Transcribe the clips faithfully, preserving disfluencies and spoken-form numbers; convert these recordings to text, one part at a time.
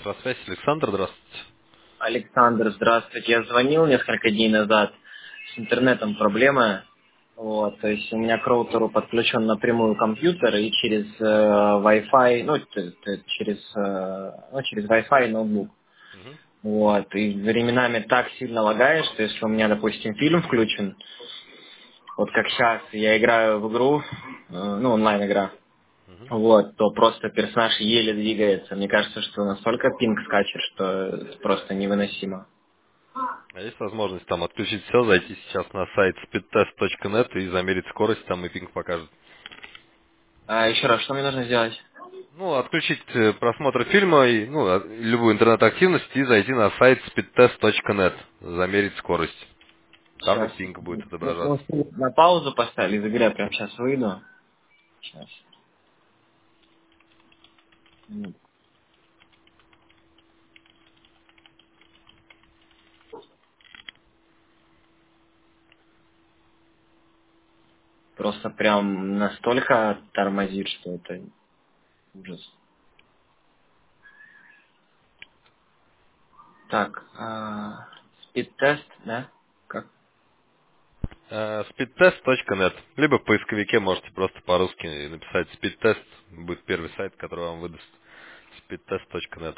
Электросвязь, Александр, здравствуйте. Александр, здравствуйте. Я звонил несколько дней назад. С интернетом проблемы. Вот, то есть у меня к роутеру подключен напрямую компьютер и через э, Wi-Fi, ну, т- т- через, э, ну, через Wi-Fi ноутбук. Мгм, Вот, и временами так сильно лагает, что если у меня, допустим, фильм включен, вот как сейчас, я играю в игру, э, ну, онлайн-игра, мгм. вот, то просто персонаж еле двигается. Мне кажется, что настолько пинг скачет, что это просто невыносимо. А есть возможность там отключить все, зайти сейчас на сайт speedtest точка net и замерить скорость, там и пинг покажет. А еще раз, что мне нужно сделать? Ну, отключить э, просмотр фильма и ну, а, любую интернет-активность и зайти на сайт speedtest точка net, замерить скорость. Там и Сейчас. пинг будет Мы отображаться. на паузу поставили, из игры я прямо сейчас выйду. Сейчас. Просто прям настолько тормозит, что это ужас. Так, а, спид-тест, да? Как? Э, speedtest точка net. Либо в поисковике можете просто по-русски написать speedtest, будет первый сайт, который вам выдаст. speedtest точка net.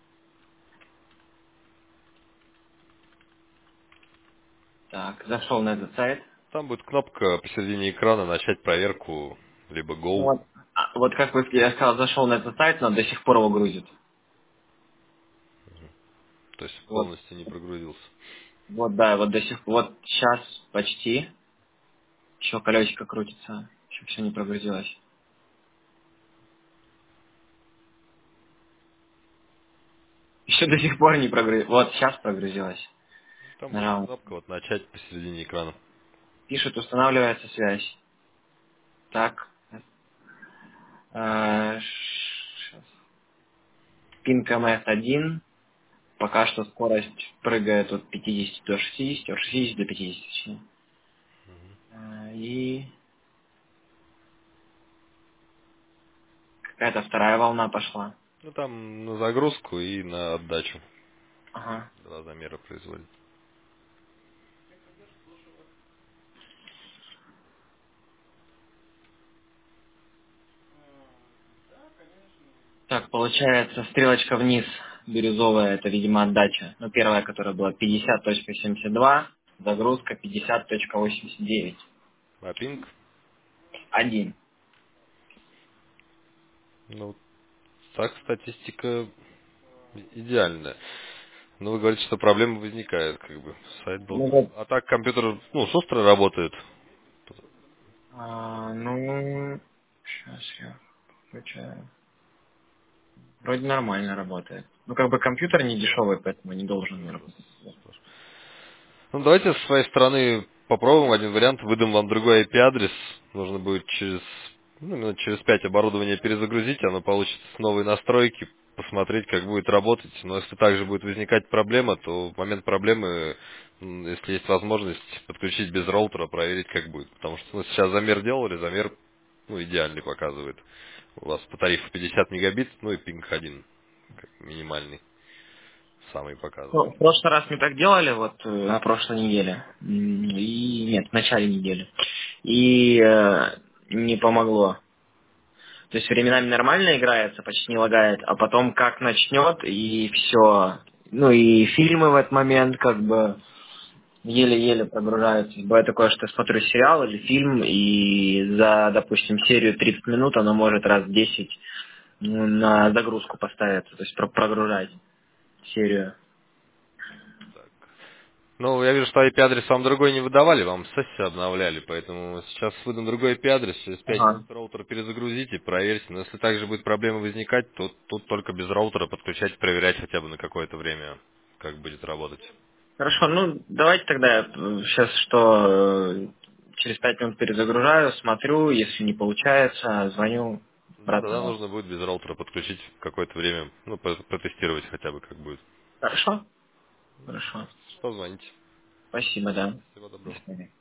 Так, зашел на этот сайт. Там будет кнопка посередине экрана «Начать проверку», либо Ну «Go». вот, а, вот как вы, я сказал, зашел на этот сайт, но до сих пор его грузит. То есть Вот, полностью не прогрузился. вот, да, вот до сих пор, вот сейчас почти. Еще колесико крутится, еще все не прогрузилось. Еще до сих пор не прогрузилось. Вот, сейчас прогрузилось. Там будет Нажал. кнопка вот «Начать» посередине экрана. Пишет, устанавливается связь. Так. Э, щас. Пинг эм эс один. Пока что скорость прыгает от пятидесяти до шестидесяти, от шестидесяти до пятидесяти. Точнее. Э, И какая-то вторая волна пошла. Ну, там на загрузку и на отдачу. Ага. Два замера производит. Так, получается, стрелочка вниз бирюзовая, это, видимо, отдача. Ну, первая, которая была пятьдесят точка семьдесят два, загрузка пятьдесят точка восемьдесят девять. А пинг? Один. Ну, так статистика идеальная. Но вы говорите, что проблемы возникают, как бы. Сайт Ну, должен... вот, А так компьютер, ну, шустро работает. а, ну, сейчас я включаю. Вроде нормально работает. Ну, как бы компьютер не дешевый, поэтому не должен Ну, да. работать. Ну, давайте с своей стороны попробуем один вариант. Выдам вам другой ай пи-адрес. Нужно будет через, ну, минут через пять оборудование перезагрузить. Оно получит новые настройки, посмотреть, как будет работать. Но если также будет возникать проблема, то в момент проблемы, м, если есть возможность, подключить без роутера, проверить, как будет. Потому что ну, сейчас замер делали, замер ну, идеальный показывает. У вас по тарифу пятьдесят мегабит, ну и пинг один, как минимальный, самый Ну, показывает. в прошлый раз мы так делали, вот э, на прошлой неделе. М, И нет, в начале недели. И э, не помогло. То есть временами нормально играется, почти не лагает, а потом как начнет, и все. Ну и фильмы в этот момент как бы еле-еле прогружаются. Бывает такое, что я смотрю сериал или фильм, и за, допустим, серию тридцать минут оно может раз десять ну, на загрузку поставиться, то есть про- прогружать серию. Так. Ну, я вижу, что ай пи-адрес вам другой не выдавали, вам сессию обновляли, поэтому сейчас выдам другой ай пи-адрес, через пять Ага. минут роутер перезагрузите, проверьте. Но если также будет проблема возникать, то тут только без роутера подключать, проверять хотя бы на какое-то время, как будет работать. Хорошо, ну давайте тогда я сейчас что э, через пять минут перезагружаю, смотрю, если не получается, звоню Да, тогда обратно. нужно будет без роутера подключить какое-то время, ну, по- протестировать хотя бы, как будет. Хорошо? Хорошо. Что звоните? Спасибо, да. Всего До доброго. свидания.